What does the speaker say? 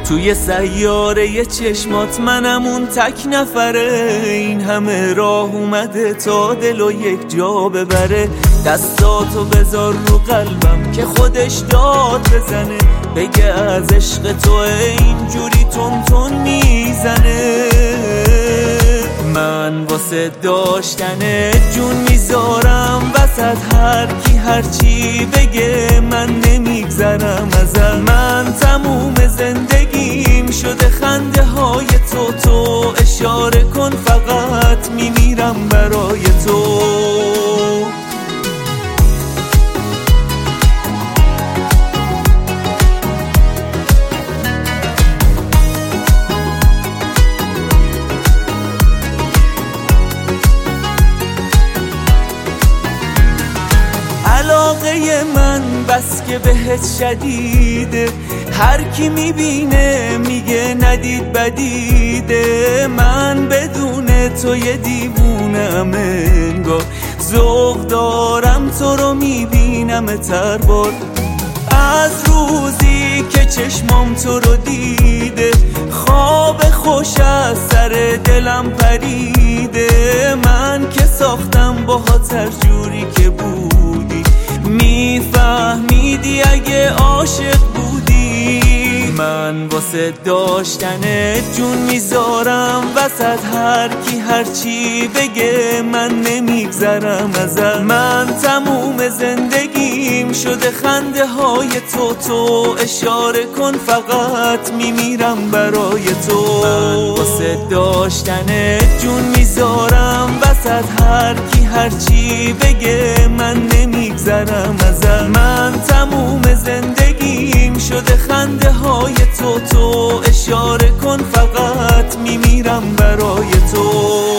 توی سیاره چشمات منم اون تک نفره. این همه راه اومده تا دلو یک جا ببره. دستاتو بذار رو قلبم که خودش داد بزنه، بگه از عشق تو اینجوری تون تون میزنه. من واسه داشتن جون میذارم وسط، هر کی هر چی بگه من نمیگذرم ازت. من تموم زندگیم شده خنده های تو اشاره کن فقط میمیرم برای تو. علاقه من بس که بهت شدیده، هر کی میبینه میگه ندید بدیده. من بدون تو یه دیوونم انگار، ذوق دارم تو رو میبینم تربار. از روزی که چشمام تو رو دیده، خواب خوش از سر دلم پریده. من که ساختم باهات هر جوری که بودی، میفهمیدی اگه عاشق بودی. من واسه داشتن جون میذارم وسط، هر کی هر چی بگه من نمیگذرم ازت. من تموم زندگیم شده خنده های تو اشاره کن فقط میمیرم برای تو. من واسه داشتن جون میذارم وسط، هر کی هر چی بگه من نمیگذرم ازت. من تموم زندگیم شده خنده های تو اشاره کن فقط میمیرم برای تو.